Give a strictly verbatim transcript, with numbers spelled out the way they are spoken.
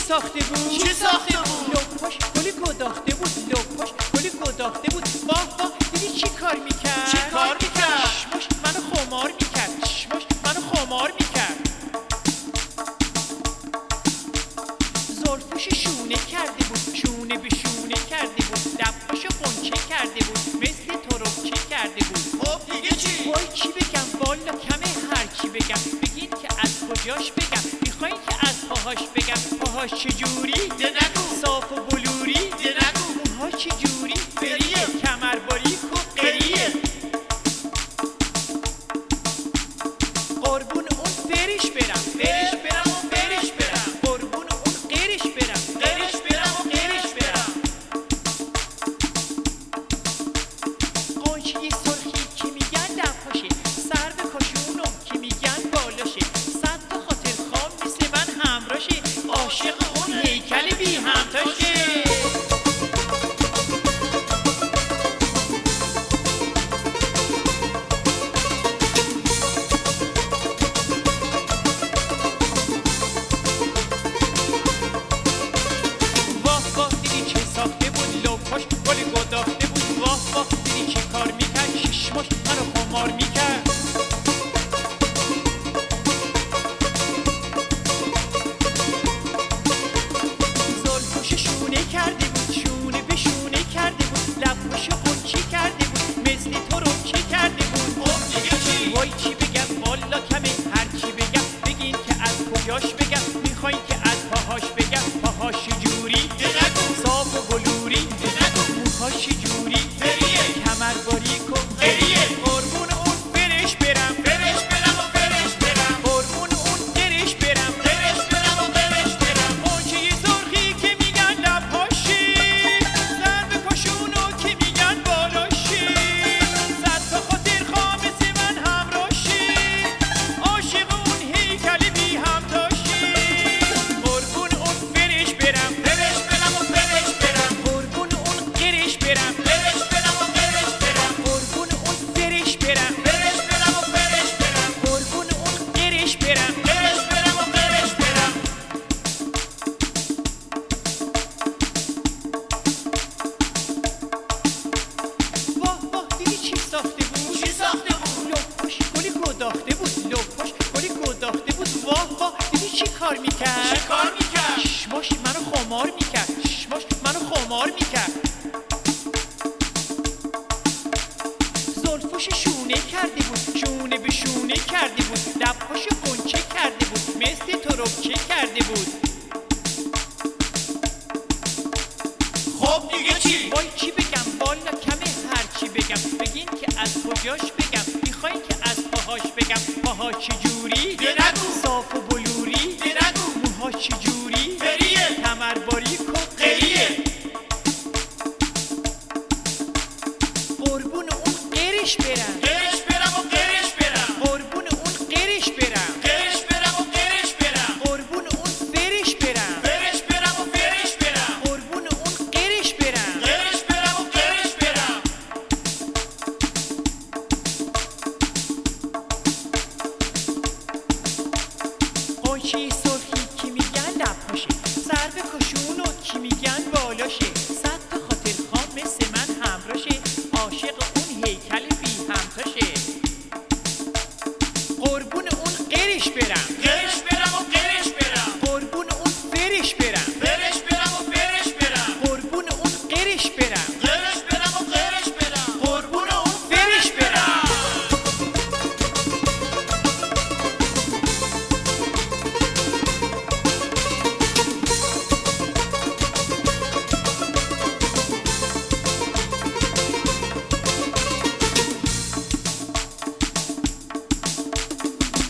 ساخته بود؟ چی ساخته بود؟ لپاش گلی گداخته بود، لپاش گلی گداخته بود. واه واه دیدی چی کار میکرد؟ چی کار میکرد؟ چشماش منو خمار میکرد، چشماش منو خمار میکرد. زلفش شونه کرده بود، شونه به شونه کرده بود. لباشو قنچه کرده بود، مثل تربچه کرده بود. خب دیگه چی؟ وای چی بگم والا کمه هر چی بگم. بگین که از کجاش بگم، میخواین که از پاهاش بگم. پاهاش چجوری؟ ده نگو. صاف و بلوری؟ ده نگو. موهاش چجوری؟ فریه. کمر باریک و قریه. قربون اون فرش برم، فرش برم و فرش برم. قربون اون قرش برم، قرش برم و قرش برم. قنچه سرخی که میگن لب‌هاشه، سر به کاشونم که میگن بالاشه. صد تا خاطر خواب مثل من همراشه، عاشق اون هیکل بی همتاشه. واه واه دیدی چه ساخته بود؟ لپاش گلی گداخته بود. واه واه دیدی چه کار میکرد؟ چشماش منو خمار میکرد. زلفش شونه کرده بود، شونه به شونه کرده بود. لباشو قنچه کرده بود، مثل تربچه کرده بود. خب دیگه چی؟ وای چی بگم والا کمه هر چی بگم. بگین که از کجاش بگم، میخواین که از پاهاش بگم. پاهاش چجوری؟ ده نگو. صاف و بلوری؟ ده نگو. موهاش چجوری؟ فریه. کمر باریک و قریه. قربون اون فرش برم، قرش برم و قرش برم. قربون اون قرش برم. قرش برم و قرش برم. قنچه سرخی که میگن لب‌هاشی، سر به کاشونو که میگن بالاشی. صد تا خاطر خواه مثل من همراشی، عاشق اون هیکل بی همتاشی. قربون اون فرش برم، قرش برم و قرش برم. قربون اون قرش برم. قرش برم و قرش برم. قربون اون فرش برم، قرش برم و قرش برم. قربون اون قرش برم. قرش برم و قرش برم. واه واه دیدی چی ساخته بود؟ چی ساخته بود؟ لپاش گلی گداخته بود، لپاش گلی گداخته بود. واه واه دیدی چی کار میکرد؟ چی کار میکرد؟ چشماش منو خمار میکرد، چشماش منو خمار میکرد. زلفش شونه کرده بود، شونه به شونه کرده بود. لباشو قنچه کرده بود، مثل تربچه کرده بود. خب دیگه چی؟ وای چی بگم والا کمه هر چی بگم. بگین که از کجاش بگم، میخواین که از پاهاش بگم. پاهاش چجوری؟ ده نگو. صاف و بلوری؟ ده نگو. موهاش چجوری؟ فریه. کمر باریک و قریه. قربون اون قرش برم،